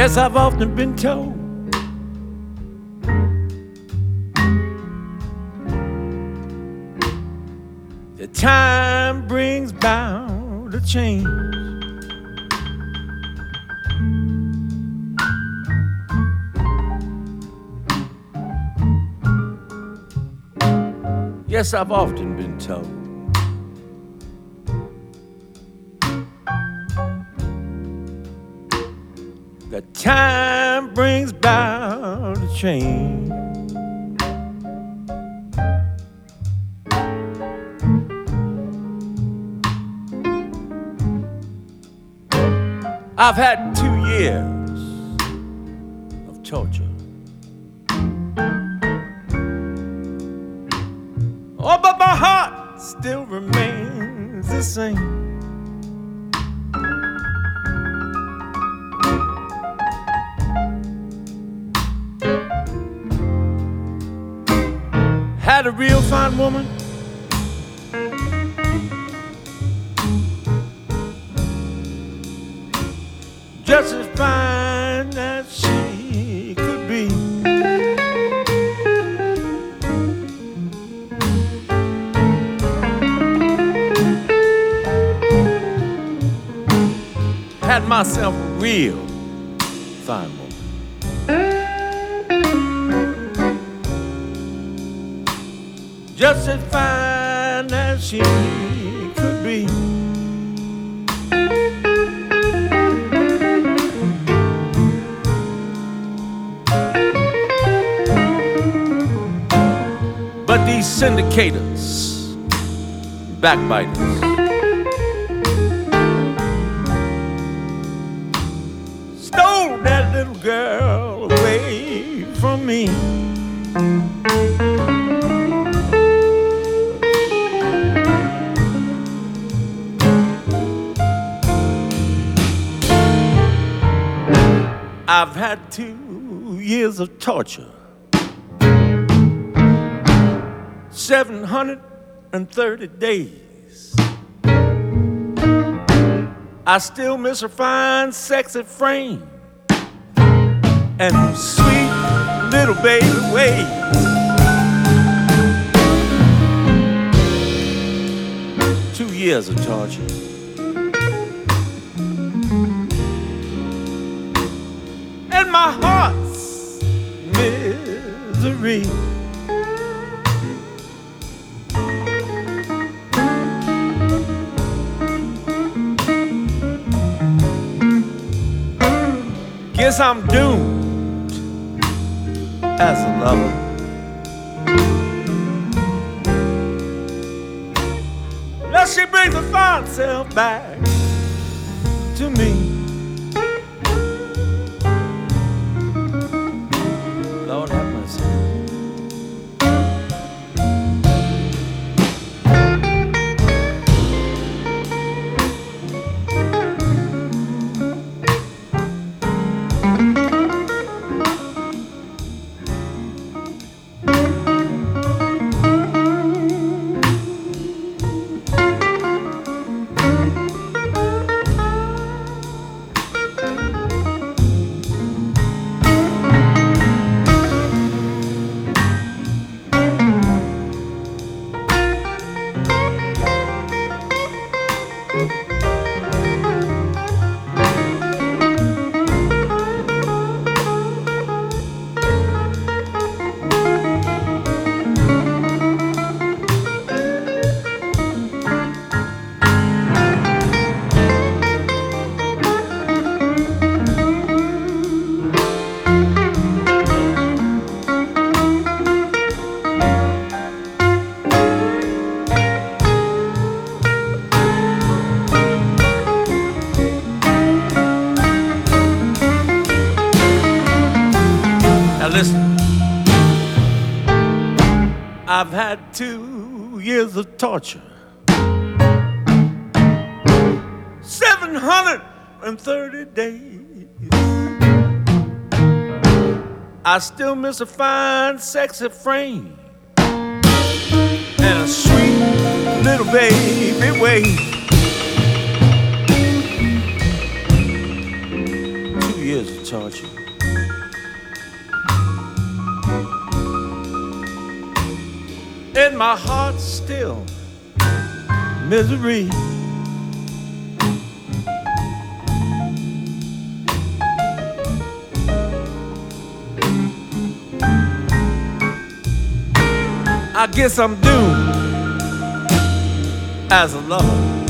Yes, I've often been told that time brings about a change. Yes, I've often been told that time brings about a change. I've had 2 years of torture. Oh, but my heart still remains the same. Had a real fine woman, just as fine as she could be. Had myself a real fine woman. Just as fine as she could be. But these syndicators, backbiters, stole that little girl away from me. I've had 2 years of torture, 730 days. I still miss her fine, sexy frame and her sweet little baby ways. 2 years of torture, and my heart's misery. Guess I'm doomed as a lover. Now she brings her fine self back to me. Lord have mercy. Listen, I've had 2 years of torture, 730 days. I still miss a fine, sexy frame and a sweet little baby waist. 2 years of taught you. In my heart still misery. I guess I'm doomed as a lover.